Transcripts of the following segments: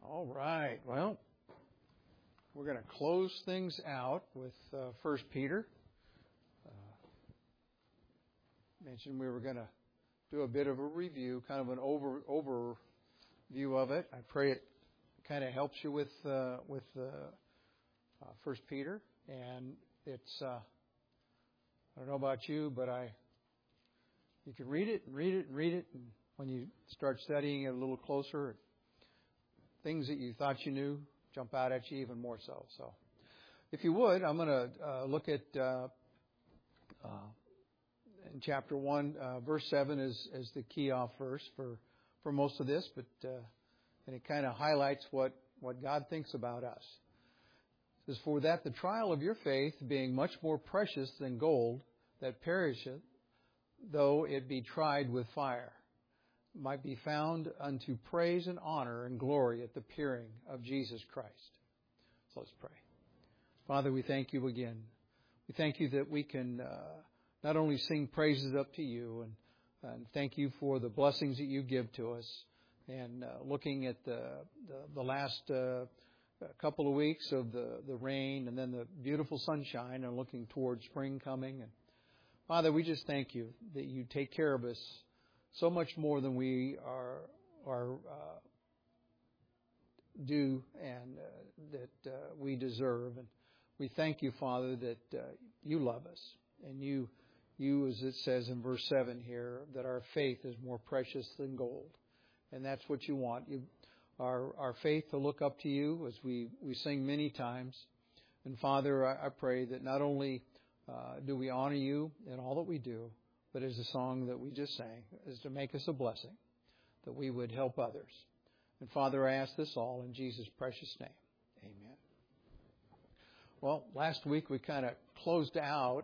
All right. Well, we're going to close things out with 1 Peter. Mentioned we were going to do a bit of a review, kind of an overview of it. I pray it kind of helps you with 1 Peter. And it's I don't know about you, but you can read it and read it and read it, and when you start studying it a little closer, things that you thought you knew jump out at you even more so. So, if you would, I'm going to look at in chapter 1, verse 7 is the key off verse for most of this, but and it kind of highlights what God thinks about us. It says, "For that the trial of your faith, being much more precious than gold that perisheth, though it be tried with fire, might be found unto praise and honor and glory at the appearing of Jesus Christ." So let's pray. Father, we thank you again. We thank you that we can not only sing praises up to you, and thank you for the blessings that you give to us. And looking at the last couple of weeks of the rain and then the beautiful sunshine, and looking towards spring coming. And Father, we just thank you that you take care of us so much more than we are due and that we deserve. And we thank you, Father, that you love us, and you, as it says in verse 7 here, that our faith is more precious than gold. And that's what you want. Our faith to look up to you, as we sing many times. And Father, I pray that not only do we honor you in all that we do, but as the song that we just sang, is to make us a blessing, that we would help others. And Father, I ask this all in Jesus' precious name. Amen. Well, last week we kind of closed out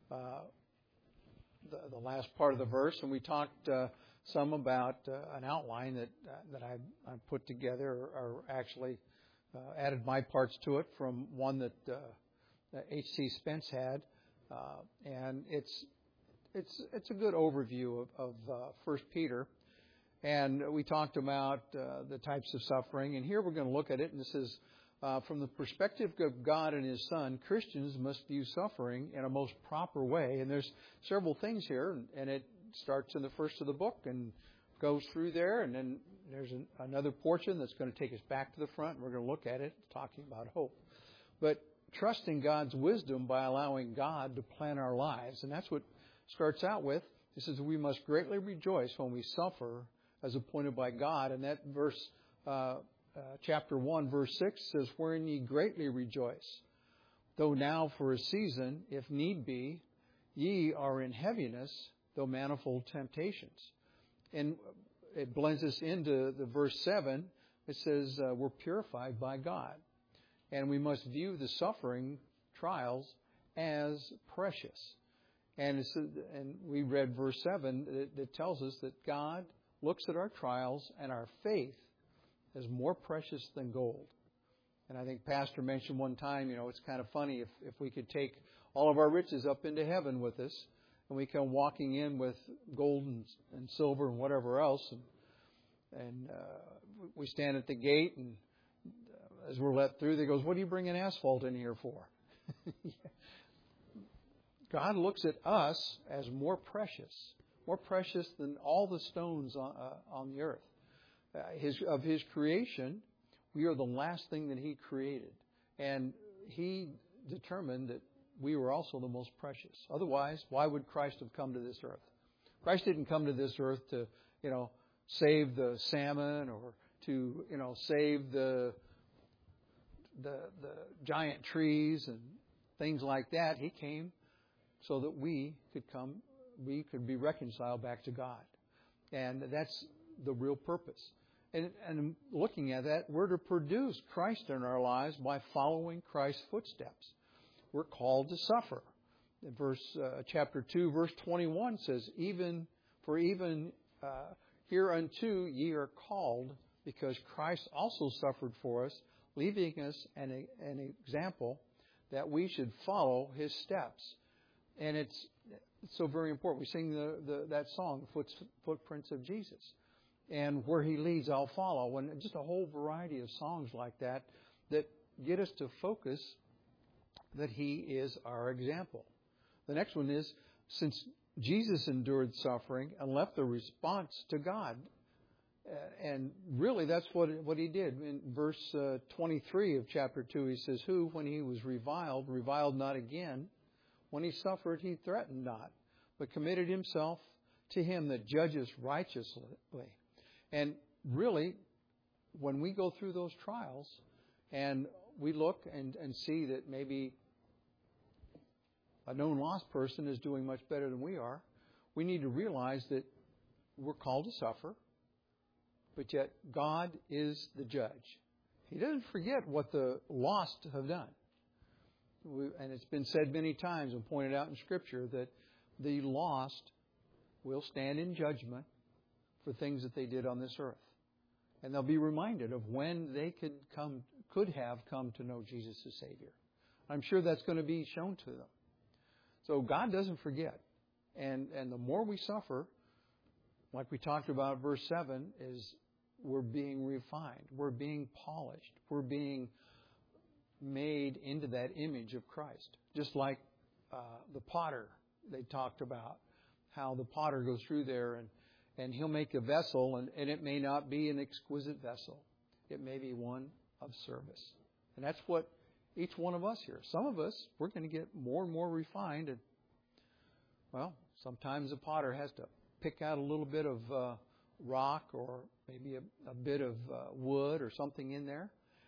the last part of the verse, and we talked some about an outline that I put together, or actually added my parts to it from one that H.C. Spence had, and it's a good overview of 1 Peter. And we talked about the types of suffering. And here we're going to look at it. And this is from the perspective of God and His Son, Christians must view suffering in a most proper way. And there's several things here. And it starts in the first of the book and goes through there. And then there's another portion that's going to take us back to the front. And we're going to look at it, talking about hope. But trusting God's wisdom by allowing God to plan our lives. And that's what starts out with. It says, "We must greatly rejoice when we suffer as appointed by God." And that verse, chapter 1, verse 6 says, "Wherein ye greatly rejoice, though now for a season, if need be, ye are in heaviness, though manifold temptations." And it blends us into the verse 7. It says, we're purified by God. And we must view the suffering trials as precious. And we read verse 7 that tells us that God looks at our trials and our faith as more precious than gold. And I think Pastor mentioned one time, it's kind of funny if we could take all of our riches up into heaven with us, and we come walking in with gold and silver and whatever else, and we stand at the gate, and as we're let through, they goes, "What are you bringing asphalt in here for?" God looks at us as more precious than all the stones on the earth. Of His creation, we are the last thing that He created. And He determined that we were also the most precious. Otherwise, why would Christ have come to this earth? Christ didn't come to this earth to, save the salmon, or to, save the giant trees and things like that. He came so that we could be reconciled back to God. And that's the real purpose. And looking at that, we're to produce Christ in our lives by following Christ's footsteps. We're called to suffer. Chapter 2, verse 21 says, even hereunto ye are called, because Christ also suffered for us, leaving us an example that we should follow His steps. And it's so very important. We sing that song, Footprints of Jesus. and where He leads, I'll follow. And just a whole variety of songs like that that get us to focus that He is our example. The next one is, since Jesus endured suffering and left the response to God. And really, that's what He did. In verse 23 of chapter 2, He says, who, when He was reviled not again. When He suffered, He threatened not, but committed Himself to Him that judges righteously. And really, when we go through those trials and we look and see that maybe a known lost person is doing much better than we are, we need to realize that we're called to suffer, but yet God is the judge. He doesn't forget what the lost have done. And it's been said many times and pointed out in Scripture that the lost will stand in judgment for things that they did on this earth. And they'll be reminded of when they could have come to know Jesus as Savior. I'm sure that's going to be shown to them. So God doesn't forget. And the more we suffer, like we talked about verse 7, is we're being refined. We're being polished. We're being made into that image of Christ. Just like the potter, they talked about how the potter goes through there and he'll make a vessel, and it may not be an exquisite vessel. It may be one of service. And that's what each one of us here. Some of us, we're going to get more and more refined. And, well, sometimes the potter has to pick out a little bit of rock or maybe a bit of wood or something in there.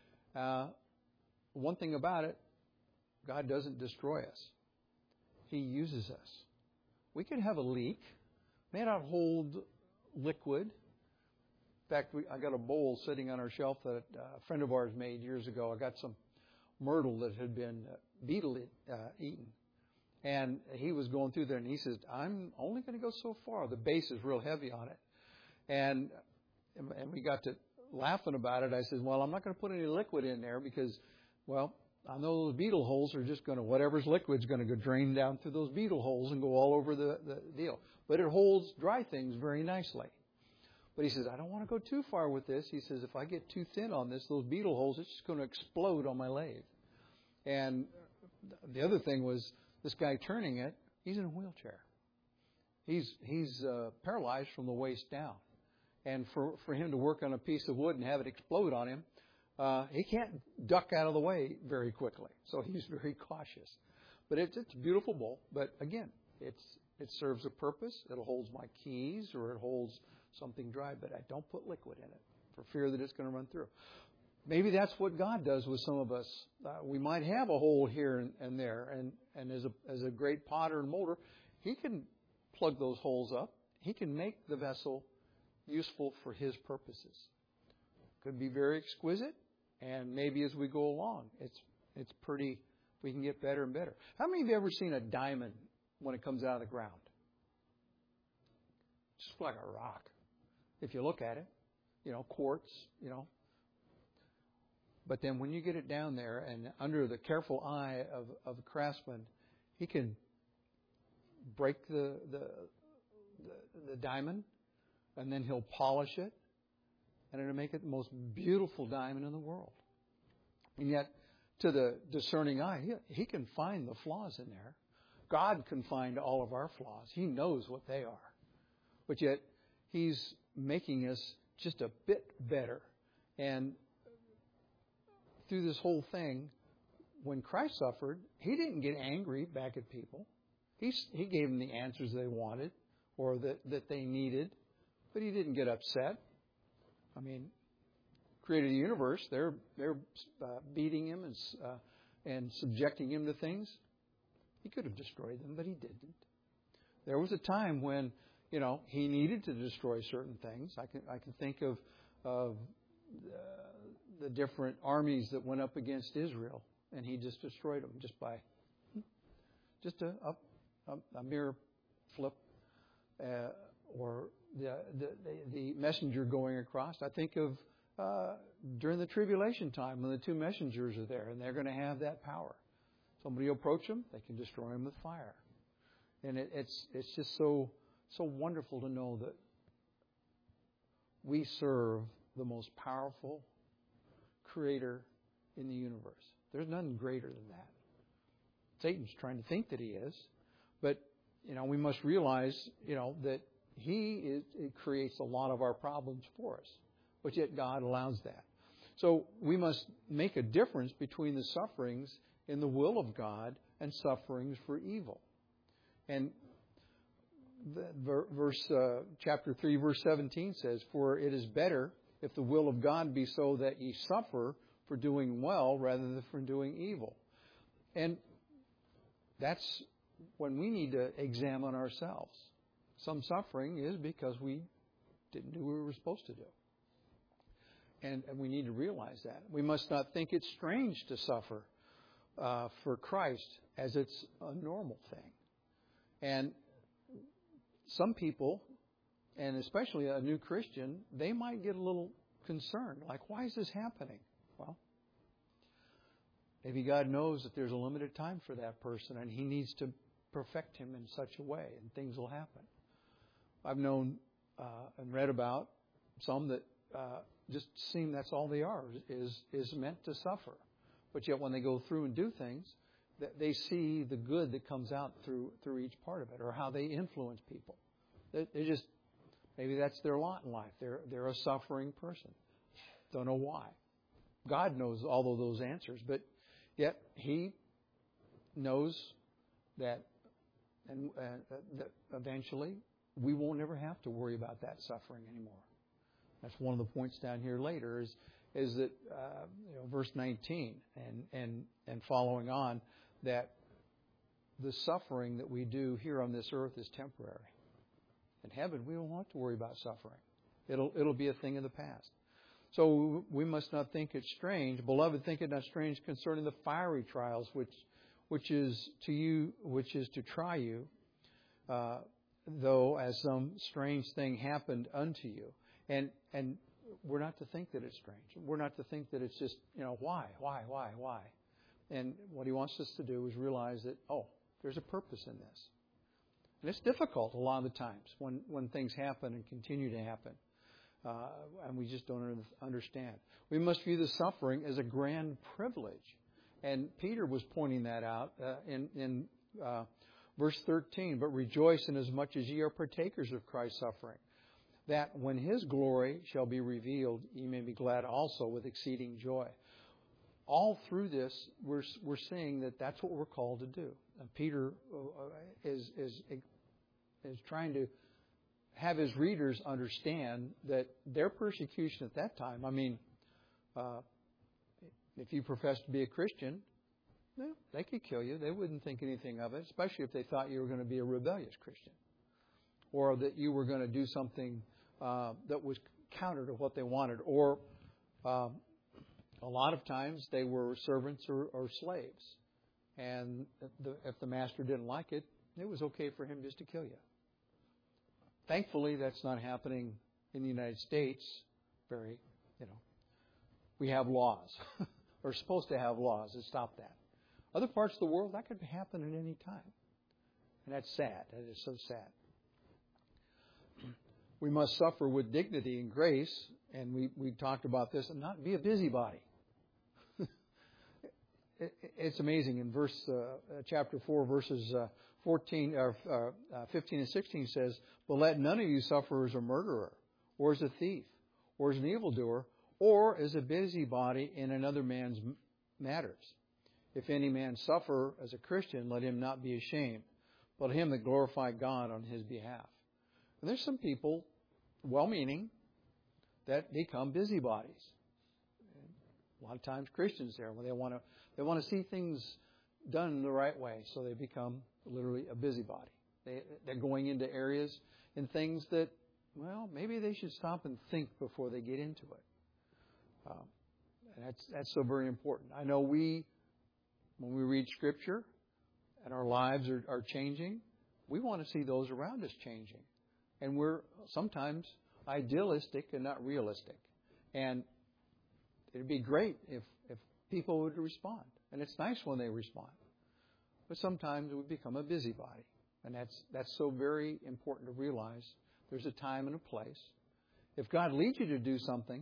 One thing about it, God doesn't destroy us. He uses us. We could have a leak, may not hold liquid. In fact, I got a bowl sitting on our shelf that a friend of ours made years ago. I got some myrtle that had been beetle eaten. And he was going through there, and he says, I'm only going to go so far. The base is real heavy on it. And we got to laughing about it. I said, well, I'm not going to put any liquid in there because, well, I know those beetle holes are just going to, whatever's liquid's going to go drain down through those beetle holes and go all over the deal. But it holds dry things very nicely. But he says, I don't want to go too far with this. He says, if I get too thin on this, those beetle holes, it's just going to explode on my lathe. And the other thing was, this guy turning it, he's in a wheelchair. He's paralyzed from the waist down. And for him to work on a piece of wood and have it explode on him, he can't duck out of the way very quickly. So he's very cautious. But it's a beautiful bowl. But again, it serves a purpose. It holds my keys or it holds something dry. But I don't put liquid in it for fear that it's going to run through. Maybe that's what God does with some of us. We might have a hole here and there. And as a great potter and molder, He can plug those holes up. He can make the vessel useful for His purposes. Could be very exquisite. And maybe as we go along, it's pretty, we can get better and better. How many of you ever seen a diamond when it comes out of the ground? Just like a rock. If you look at it, quartz, But then when you get it down there and under the careful eye of a craftsman, he can break the diamond and then he'll polish it. And it'll make it the most beautiful diamond in the world. And yet, to the discerning eye, he can find the flaws in there. God can find all of our flaws. He knows what they are. But yet, He's making us just a bit better. And through this whole thing, when Christ suffered, He didn't get angry back at people. He gave them the answers they wanted or that they needed. But He didn't get upset. I mean, created the universe. They're beating Him and subjecting Him to things. He could have destroyed them, but He didn't. There was a time when He needed to destroy certain things. I can think of the different armies that went up against Israel, and He just destroyed them just by a mere flip or the messenger going across. I think of during the tribulation time when the two messengers are there and they're going to have that power. Somebody will approach them, they can destroy them with fire. And it's just so wonderful to know that we serve the most powerful creator in the universe. There's nothing greater than that. Satan's trying to think that he is, but we must realize that it creates a lot of our problems for us, but yet God allows that. So we must make a difference between the sufferings in the will of God and sufferings for evil. And chapter 3, verse 17 says, "For it is better if the will of God be so that ye suffer for doing well rather than for doing evil." And that's when we need to examine ourselves. Some suffering is because we didn't do what we were supposed to do. And we need to realize that. We must not think it's strange to suffer for Christ, as it's a normal thing. And some people, and especially a new Christian, they might get a little concerned. Like, why is this happening? Well, maybe God knows that there's a limited time for that person, and He needs to perfect him in such a way, and things will happen. I've known and read about some that just seem that's all they are, is meant to suffer. But yet when they go through and do things, they see the good that comes out through each part of it, or how they influence people. They just, maybe that's their lot in life. They're a suffering person. Don't know why. God knows all of those answers, but yet He knows that, and that eventually we won't ever have to worry about that suffering anymore. That's one of the points down here later is that verse 19 and following on, that the suffering that we do here on this earth is temporary. In heaven, we don't have to worry about suffering. It'll be a thing of the past. So we must not think it strange. Beloved, think it not strange concerning the fiery trials which is to try you, though as some strange thing happened unto you. And we're not to think that it's strange. We're not to think that it's just, why? And what He wants us to do is realize that, there's a purpose in this. And it's difficult a lot of the times when things happen and continue to happen. And we just don't understand. We must view the suffering as a grand privilege. And Peter was pointing that out in verse 13. "But rejoice inasmuch as ye are partakers of Christ's suffering, that when His glory shall be revealed, ye may be glad also with exceeding joy." All through this, we're seeing that that's what we're called to do. And Peter is trying to have his readers understand that their persecution at that time, if you profess to be a Christian, they could kill you. They wouldn't think anything of it, especially if they thought you were going to be a rebellious Christian, or that you were going to do something that was counter to what they wanted. Or a lot of times they were servants or slaves. And if the master didn't like it, it was okay for him just to kill you. Thankfully, that's not happening in the United States. We have laws. We're supposed to have laws that stop that. Other parts of the world, that could happen at any time. And that's sad. That is so sad. We must suffer with dignity and grace, and we talked about this, and not be a busybody. It's amazing. In chapter 4, verses 15 and 16 says, "But let none of you suffer as a murderer, or as a thief, or as an evildoer, or as a busybody in another man's matters. If any man suffer as a Christian, let him not be ashamed, but him that glorify God on his behalf." And there's some people, well-meaning, that become busybodies. A lot of times Christians there, where they want to see things done the right way, so they become literally a busybody. They're going into areas and things that, maybe they should stop and think before they get into it. And that's so very important. I know when we read Scripture and our lives are changing, we want to see those around us changing. And we're sometimes idealistic and not realistic. And it'd be great if people would respond. And it's nice when they respond. But sometimes we become a busybody. And that's so very important to realize. There's a time and a place. If God leads you to do something,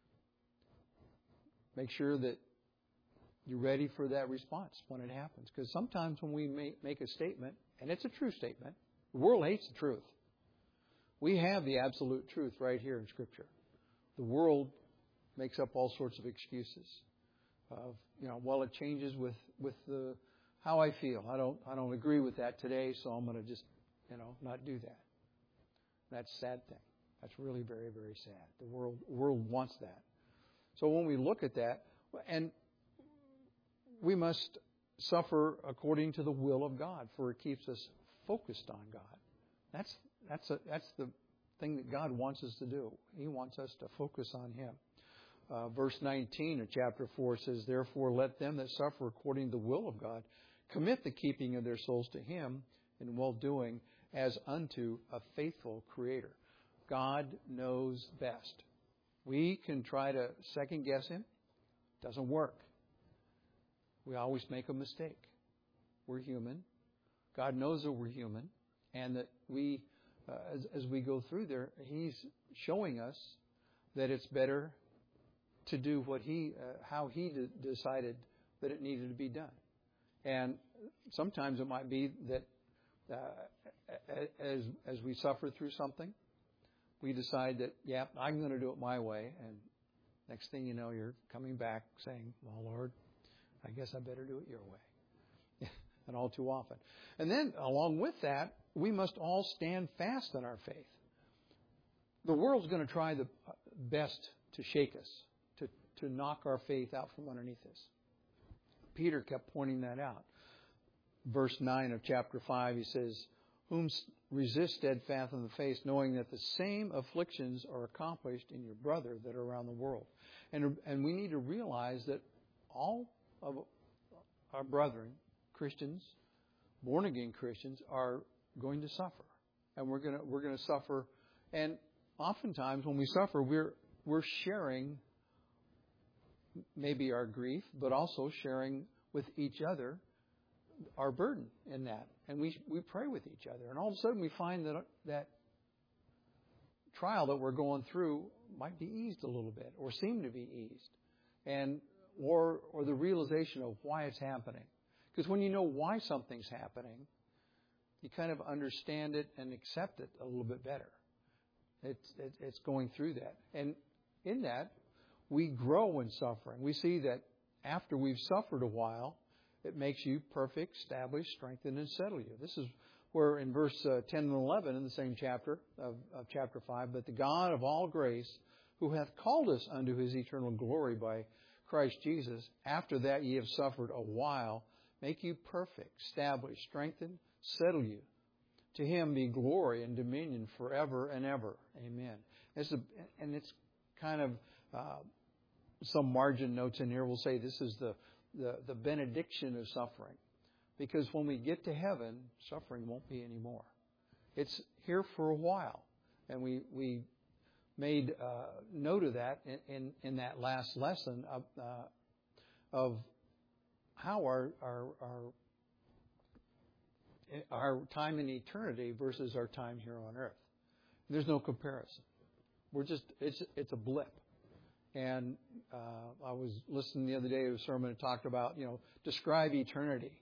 make sure that you're ready for that response when it happens. Because sometimes when we make a statement, and it's a true statement, the world hates the truth. We have the absolute truth right here in Scripture. The world makes up all sorts of excuses. Well, it changes with the how I feel. I don't agree with that today, so I'm going to just not do that. That's a sad thing. That's really very, very sad. The world wants that. So when we look at that, and we must suffer according to the will of God, for it keeps us focused on God. That's the thing that God wants us to do. He wants us to focus on Him. Verse 19 of chapter 4 says, "Therefore let them that suffer according to the will of God commit the keeping of their souls to Him in well-doing as unto a faithful Creator." God knows best. We can try to second guess Him. Doesn't work. We always make a mistake. We're human. God knows that we're human, and that we, as we go through there, He's showing us that it's better to do what how He decided that it needed to be done. And sometimes it might be that as we suffer through something, we decide that, yeah, I'm going to do it my way. And next thing you know, you're coming back saying, well, Lord, I guess I better do it your way. And all too often. And then along with that, we must all stand fast in our faith. The world's going to try the best to shake us, to knock our faith out from underneath us. Peter kept pointing that out. Verse 9 of chapter 5, he says, "Whom resist steadfast in the faith, knowing that the same afflictions are accomplished in your brother that are around the world." And we need to realize that all of our brethren, Christians, born-again Christians, are going to suffer. And we're going to suffer. And oftentimes when we suffer, we're sharing maybe our grief, but also sharing with each other our burden in that. And we pray with each other. And all of a sudden we find that trial that we're going through might be eased a little bit, or seem to be eased. And or the realization of why it's happening. Because when you know why something's happening, you kind of understand it and accept it a little bit better. It's going through that. And in that, we grow in suffering. We see that after we've suffered a while, it makes you perfect, established, strengthen, and settle you. This is where in verse 10 and 11 in the same chapter of chapter 5, "But the God of all grace, who hath called us unto His eternal glory by Christ Jesus, after that ye have suffered a while, make you perfect, establish, strengthen, settle you. To Him be glory and dominion forever and ever. Amen." And it's kind of some margin notes in here will say this is the benediction of suffering. Because when we get to heaven, suffering won't be anymore. It's here for a while. And we made note of that in that last lesson of how our time in eternity versus our time here on earth. There's no comparison. It's a blip. And I was listening the other day to a sermon that talked about, describe eternity.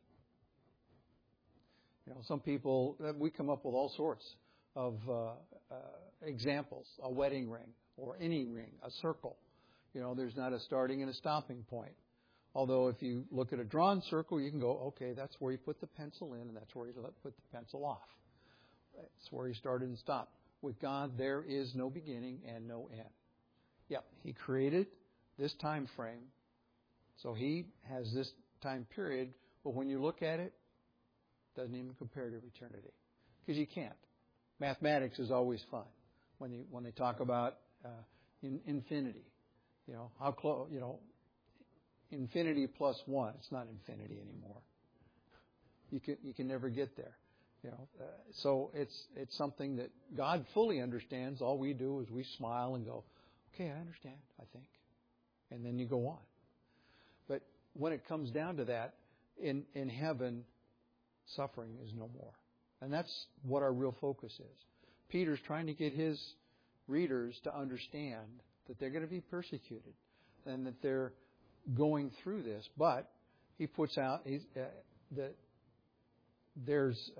Some people, we come up with all sorts of examples. A wedding ring, or any ring, a circle. There's not a starting and a stopping point. Although if you look at a drawn circle, you can go, okay, that's where you put the pencil in, and that's where you put the pencil off. That's where you started and stopped. With God, there is no beginning and no end. Yeah, He created this time frame, so He has this time period, but when you look at it, it doesn't even compare to eternity. Because you can't. Mathematics is always fun when they talk about infinity. How close, infinity plus 1, it's not infinity anymore. You can never get there. So it's something that God fully understands. All we do is we smile and go, okay, I understand, I think. And then you go on. But when it comes down to that, in heaven, suffering is no more. And that's what our real focus is. Peter's trying to get his readers to understand that they're going to be persecuted and that they're going through this. But he puts out that there's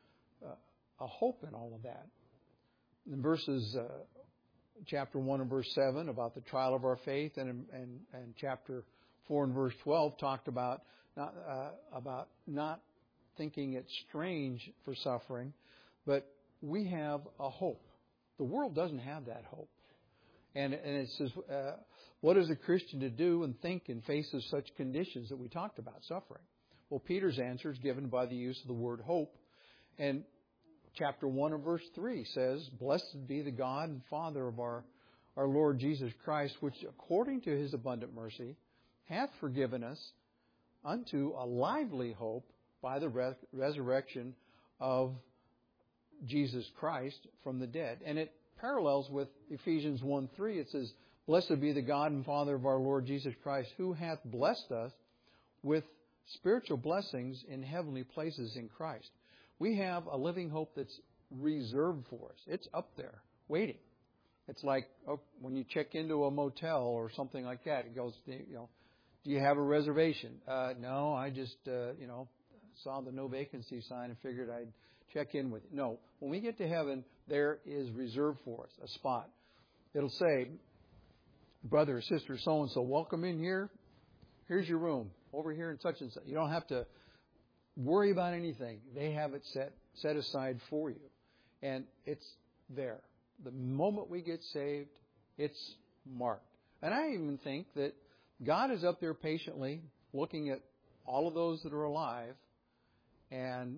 a hope in all of that. In verses chapter 1 and verse 7 about the trial of our faith, and chapter 4 and verse 12 talked about not thinking it strange for suffering, but we have a hope. The world doesn't have that hope. And it says, what is a Christian to do and think in face of such conditions that we talked about, suffering? Well, Peter's answer is given by the use of the word hope. And chapter 1 and verse 3 says, blessed be the God and Father of our Lord Jesus Christ, which according to His abundant mercy hath forgiven us unto a lively hope by the resurrection of Jesus Christ from the dead. And it parallels with Ephesians 1:3. It says, blessed be the God and Father of our Lord Jesus Christ, who hath blessed us with spiritual blessings in heavenly places in Christ. We have a living hope that's reserved for us. It's up there, waiting. It's like when you check into a motel or something like that. It goes, do you have a reservation? No, I just, saw the no vacancy sign and figured I'd check in with you. No, when we get to heaven, there is reserved for us a spot. It'll say, brother or sister so-and-so, welcome in here. Here's your room over here in such and such. You don't have to worry about anything. They have it set aside for you. And it's there. The moment we get saved, it's marked. And I even think that God is up there patiently looking at all of those that are alive, and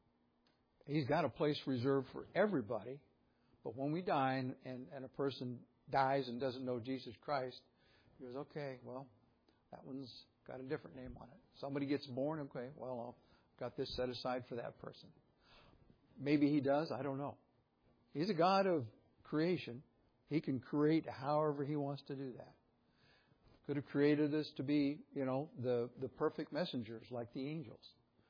He's got a place reserved for everybody. But when we die and a person dies and doesn't know Jesus Christ, He goes, okay, well, that one's got a different name on it. Somebody gets born, okay, well, I've got this set aside for that person. Maybe He does, I don't know. He's a God of creation. He can create however He wants to do that. Could have created us to be, the perfect messengers like the angels,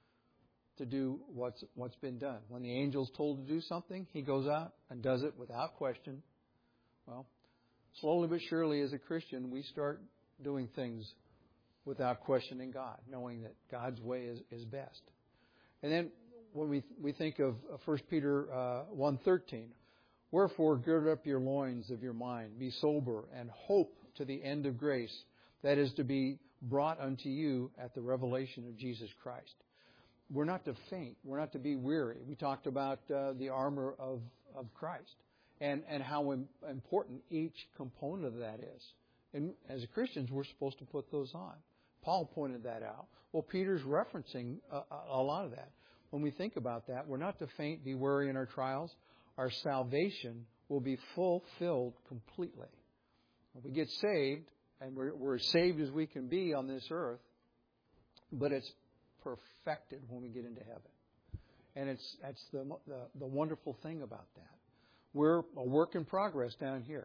to do what's been done. When the angel's told to do something, He goes out and does it without question. Well, slowly but surely as a Christian, we start doing things without questioning God, knowing that God's way is best. And then when we think of 1 Peter 1:13, wherefore gird up your loins of your mind, be sober, and hope to the end of grace, that is to be brought unto you at the revelation of Jesus Christ. We're not to faint. We're not to be weary. We talked about the armor of Christ and how important each component of that is. And as Christians, we're supposed to put those on. Paul pointed that out. Well, Peter's referencing a lot of that. When we think about that, we're not to faint, be weary in our trials. Our salvation will be fulfilled completely. When we get saved, and we're as saved as we can be on this earth, but it's perfected when we get into heaven. And that's the wonderful thing about that. We're a work in progress down here.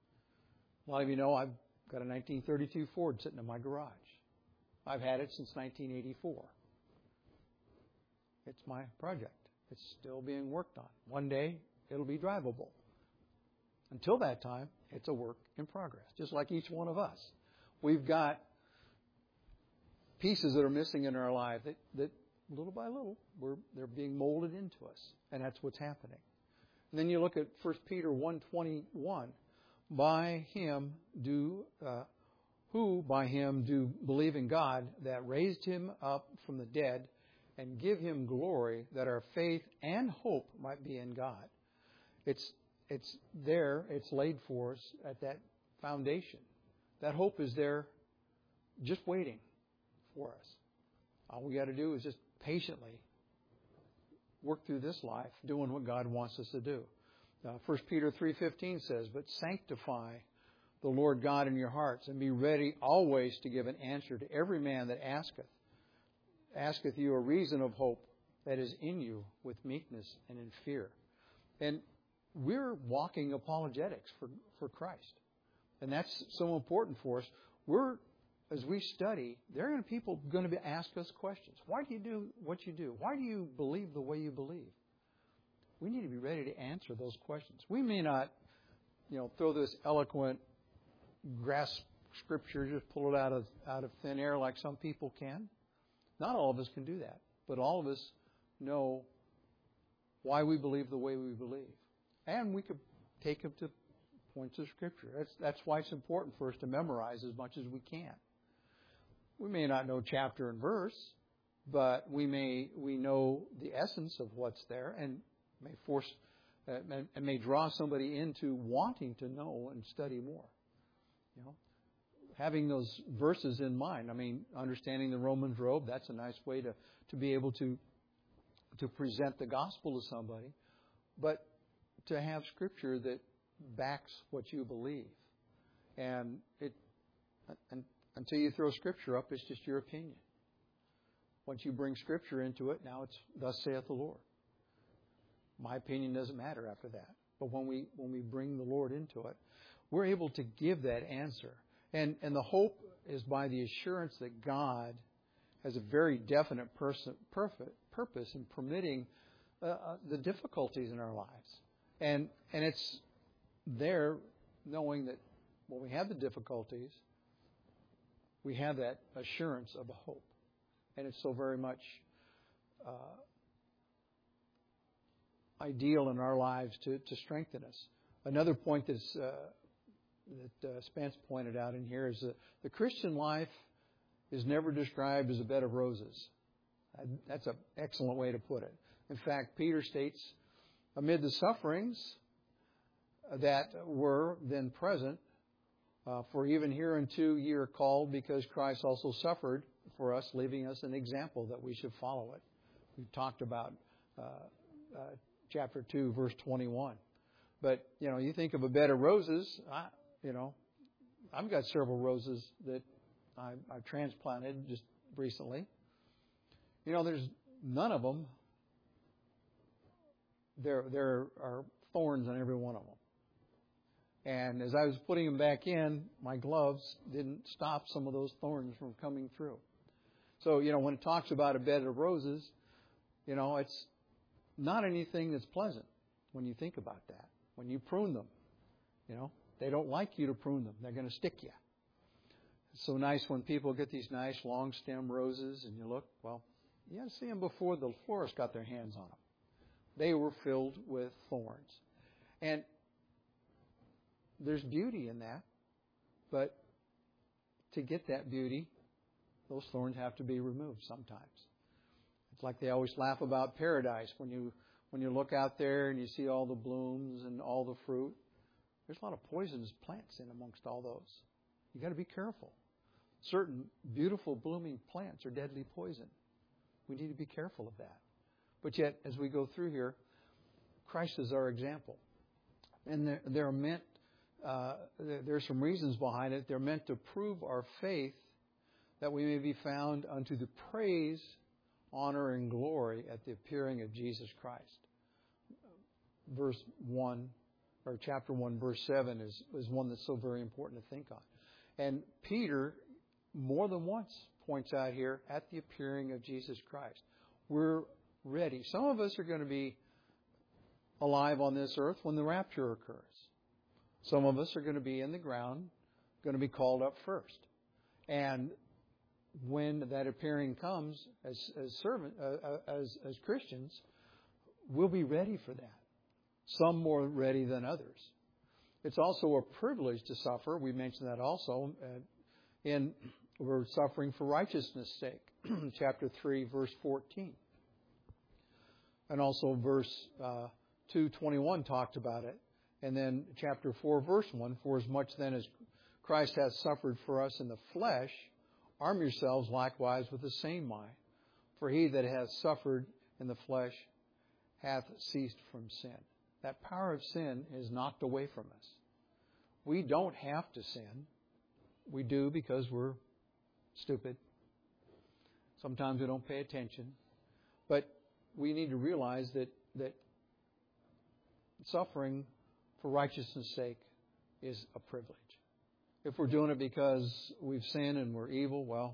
A lot of you know I've got a 1932 Ford sitting in my garage. I've had it since 1984. It's my project. It's still being worked on. One day, it'll be drivable. Until that time, it's a work in progress, just like each one of us. We've got pieces that are missing in our life that little by little, they're being molded into us, and that's what's happening. And then you look at 1 Peter 1:21. Who by Him do believe in God, that raised Him up from the dead, and give Him glory, that our faith and hope might be in God. It's there. It's laid for us at that foundation. That hope is there, just waiting for us. All we got to do is just patiently work through this life, doing what God wants us to do. 1 Peter 3:15 says, but sanctify the Lord God in your hearts, and be ready always to give an answer to every man that asketh you a reason of hope that is in you with meekness and in fear. And we're walking apologetics for Christ. And that's so important for us. As we study, there are people going to ask us questions. Why do you do what you do? Why do you believe the way you believe? We need to be ready to answer those questions. We may not throw this eloquent, grasp Scripture, just pull it out of thin air like some people can. Not all of us can do that, but all of us know why we believe the way we believe, and we could take them to points of Scripture. That's why it's important for us to memorize as much as we can. We may not know chapter and verse, but we know the essence of what's there, and may force and may draw somebody into wanting to know and study more. Having those verses in mind. I mean, understanding the Romans road, that's a nice way to be able to present the gospel to somebody, but to have Scripture that backs what you believe. And until you throw Scripture up, it's just your opinion. Once you bring Scripture into it, now it's thus saith the Lord. My opinion doesn't matter after that. But when we bring the Lord into it, we're able to give that answer. And the hope is by the assurance that God has a very definite purpose in permitting the difficulties in our lives. And it's there knowing that when we have the difficulties, we have that assurance of a hope. And it's so very much ideal in our lives to strengthen us. Another point that Spence pointed out in here is that the Christian life is never described as a bed of roses. That's an excellent way to put it. In fact, Peter states, amid the sufferings that were then present, for even hereunto ye are called, because Christ also suffered for us, leaving us an example that we should follow it. We've talked about chapter 2, verse 21. But, you think of a bed of roses, I've got several roses that I've transplanted just recently. There's none of them. There are thorns on every one of them. And as I was putting them back in, my gloves didn't stop some of those thorns from coming through. So, when it talks about a bed of roses, it's not anything that's pleasant when you think about that. When you prune them, they don't like you to prune them. They're going to stick you. It's so nice when people get these nice long stem roses and you look, well, you got to see them before the florist got their hands on them. They were filled with thorns. And there's beauty in that, but to get that beauty, those thorns have to be removed sometimes. It's like they always laugh about paradise. When you look out there and you see all the blooms and all the fruit, there's a lot of poisonous plants in amongst all those. You got to be careful. Certain beautiful blooming plants are deadly poison. We need to be careful of that. But yet, as we go through here, Christ is our example. And they're meant, there's some reasons behind it. They're meant to prove our faith, that we may be found unto the praise, honor, and glory at the appearing of Jesus Christ. Verse 1, or chapter 1, verse 7 is one that's so very important to think on. And Peter, more than once, points out here, at the appearing of Jesus Christ. We're ready. Some of us are going to be alive on this earth when the rapture occurs. Some of us are going to be in the ground, going to be called up first. And when that appearing comes as Christians, we'll be ready for that. Some more ready than others. It's also a privilege to suffer. We mentioned that also. We're suffering for righteousness' sake. Chapter 3, verse 14. And also verse 2:21 talked about it. And then chapter 4, verse 1, for as much then as Christ hath suffered for us in the flesh, arm yourselves likewise with the same mind. For he that hath suffered in the flesh hath ceased from sin. That power of sin is knocked away from us. We don't have to sin. We do because we're stupid. Sometimes we don't pay attention. But we need to realize that suffering for righteousness' sake is a privilege. If we're doing it because we've sinned and we're evil, well,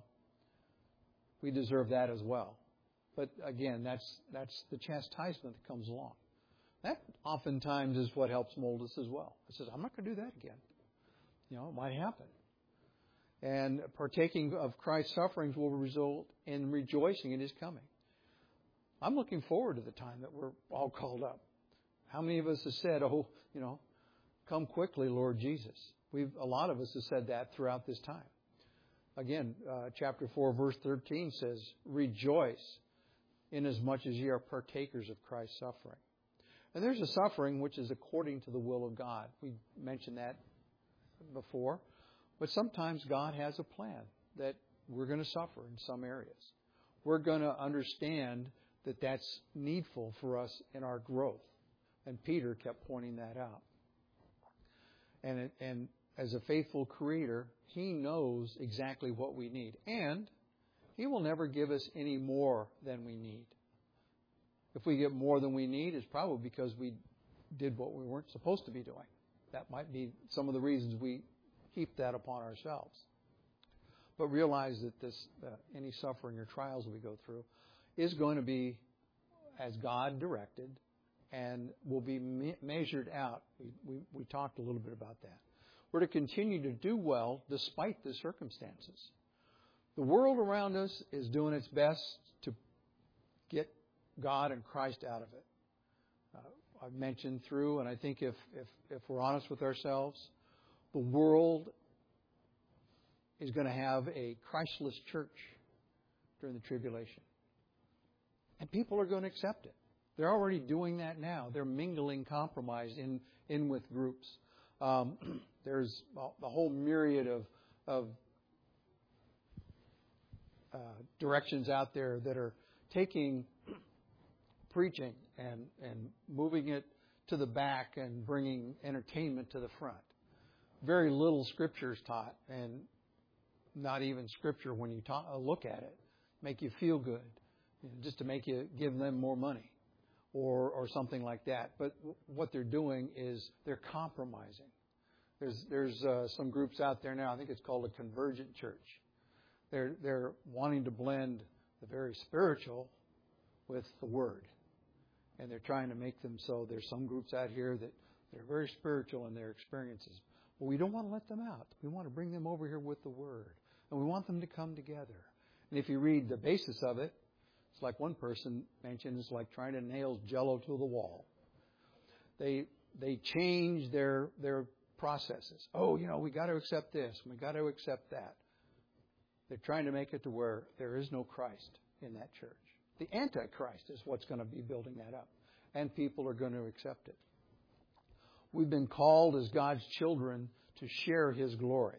we deserve that as well. But again, that's the chastisement that comes along. That oftentimes is what helps mold us as well. It says, I'm not going to do that again. It might happen. And partaking of Christ's sufferings will result in rejoicing in His coming. I'm looking forward to the time that we're all called up. How many of us have said, come quickly, Lord Jesus? A lot of us have said that throughout this time. Again, chapter 4, verse 13 says, rejoice inasmuch as ye are partakers of Christ's suffering. And there's a suffering which is according to the will of God. We mentioned that before. But sometimes God has a plan that we're going to suffer in some areas. We're going to understand that that's needful for us in our growth. And Peter kept pointing that out. And as a faithful Creator, He knows exactly what we need. And He will never give us any more than we need. If we get more than we need, it's probably because we did what we weren't supposed to be doing. That might be some of the reasons we heap that upon ourselves. But realize that any suffering or trials we go through is going to be as God directed and will be measured out. We talked a little bit about that. We're to continue to do well despite the circumstances. The world around us is doing its best to get God and Christ out of it. I've mentioned through, and I think if we're honest with ourselves, the world is going to have a Christless church during the tribulation. And people are going to accept it. They're already doing that now. They're mingling compromise in with groups. There's a whole myriad of directions out there that are taking preaching and moving it to the back and bringing entertainment to the front. Very little Scripture is taught, and not even Scripture when you look at it, make you feel good, just to make you give them more money or something like that. But what they're doing is they're compromising. There's some groups out there now, I think it's called a convergent church. They're wanting to blend the very spiritual with the Word. And they're trying to make them so. There's some groups out here that they're very spiritual in their experiences. But we don't want to let them out. We want to bring them over here with the Word. And we want them to come together. And if you read the basis of it, it's like one person mentioned, it's like trying to nail Jell-O to the wall. They change their processes. We got to accept this. We got to accept that. They're trying to make it to where there is no Christ in that church. The Antichrist is what's going to be building that up. And people are going to accept it. We've been called as God's children to share His glory.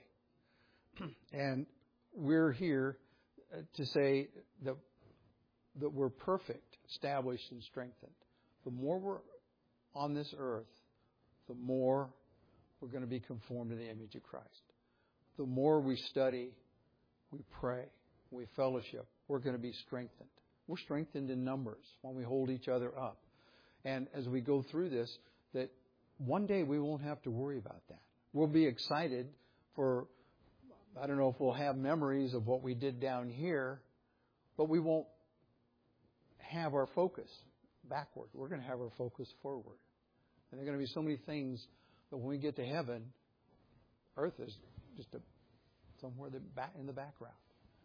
And we're here to say that we're perfect, established, and strengthened. The more we're on this earth, the more we're going to be conformed to the image of Christ. The more we study, we pray, we fellowship, we're going to be strengthened. We're strengthened in numbers when we hold each other up. And as we go through this, that one day we won't have to worry about that. We'll be excited for, I don't know if we'll have memories of what we did down here, but we won't have our focus backward. We're going to have our focus forward. And there are going to be so many things that when we get to heaven, earth is just somewhere in the background.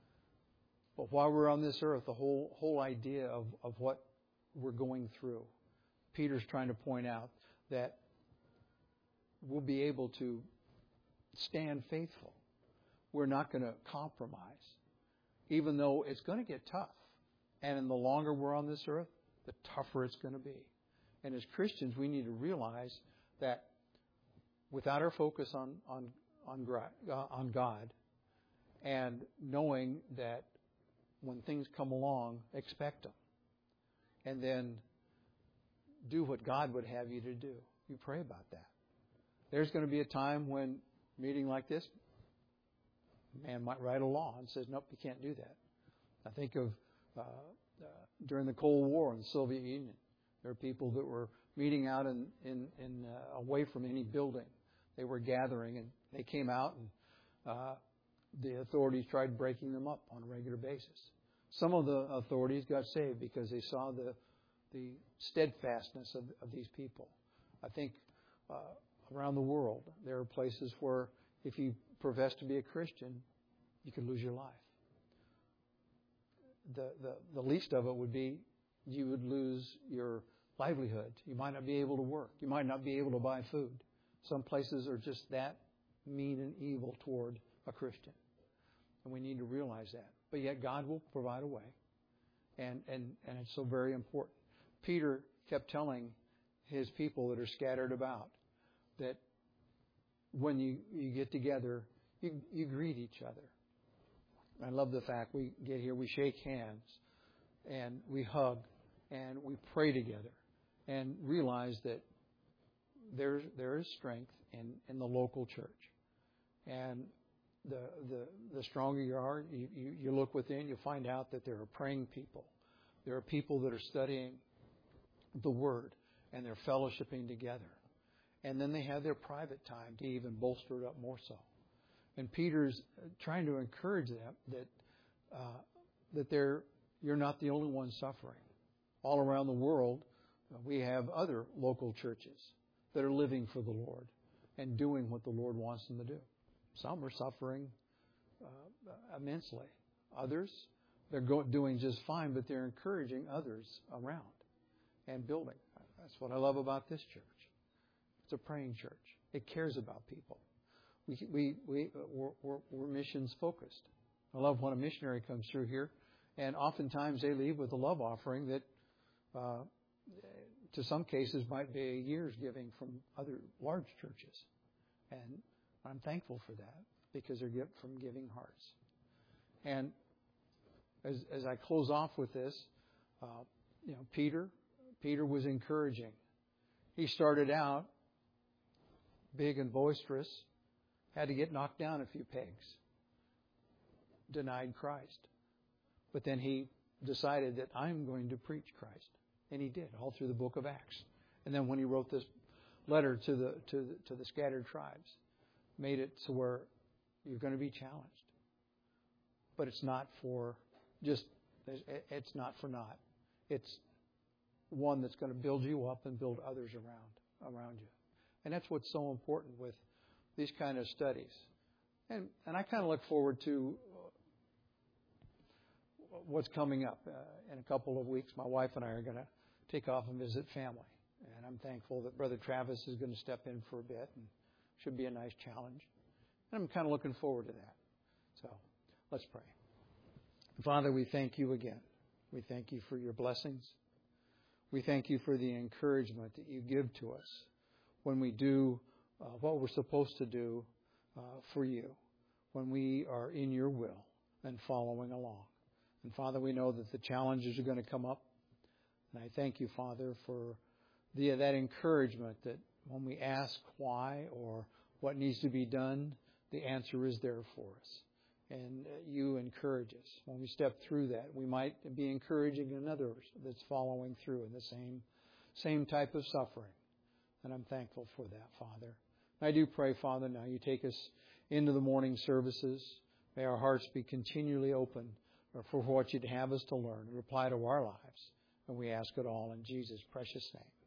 But while we're on this earth, the whole idea of what we're going through, Peter's trying to point out that we'll be able to stand faithful. We're not going to compromise, even though it's going to get tough. And the longer we're on this earth, the tougher it's going to be. And as Christians, we need to realize that without our focus on God and knowing that when things come along, expect them. And then do what God would have you to do. You pray about that. There's going to be a time when a meeting like this, a man might write a law and says, nope, you can't do that. I think of during the Cold War in the Soviet Union. There were people that were meeting out in away from any building. They were gathering, and they came out, and the authorities tried breaking them up on a regular basis. Some of the authorities got saved because they saw the steadfastness of these people. I think around the world there are places where if you profess to be a Christian, you could lose your life. The least of it would be you would lose your livelihood. You might not be able to work. You might not be able to buy food. Some places are just that mean and evil toward a Christian. And we need to realize that. But yet God will provide a way. And it's so very important. Peter kept telling his people that are scattered about that when you get together, you greet each other. I love the fact we get here, we shake hands, and we hug, and we pray together, and realize that there is strength in the local church. And the stronger you are, you look within, you find out that there are praying people. There are people that are studying the Word, and they're fellowshipping together. And then they have their private time to even bolster it up more so. And Peter's trying to encourage them that you're not the only one suffering. All around the world, we have other local churches that are living for the Lord and doing what the Lord wants them to do. Some are suffering immensely. Others, they're doing just fine, but they're encouraging others around and building. That's what I love about this church. It's a praying church. It cares about people. We're missions focused. I love when a missionary comes through here, and oftentimes they leave with a love offering that, to some cases, might be a year's giving from other large churches. And I'm thankful for that because they're from giving hearts. And as I close off with this, Peter was encouraging. He started out big and boisterous, had to get knocked down a few pegs, denied Christ. But then he decided that I'm going to preach Christ. And he did, all through the book of Acts. And then when he wrote this letter to the scattered tribes, made it to where you're going to be challenged. But it's not for naught. It's one that's going to build you up and build others around you. And that's what's so important with these kind of studies. And I kind of look forward to what's coming up. In a couple of weeks, my wife and I are going to take off and visit family. And I'm thankful that Brother Travis is going to step in for a bit, and should be a nice challenge. And I'm kind of looking forward to that. So let's pray. Father, we thank you again. We thank you for your blessings. We thank you for the encouragement that you give to us when we do what we're supposed to do for you, when we are in your will and following along. And Father, we know that the challenges are going to come up. And I thank you, Father, for that encouragement that when we ask why or what needs to be done, the answer is there for us. And you encourage us. When we step through that, we might be encouraging another that's following through in the same type of suffering. And I'm thankful for that, Father. I do pray, Father, now you take us into the morning services. May our hearts be continually open for what you'd have us to learn and apply to our lives. And we ask it all in Jesus' precious name.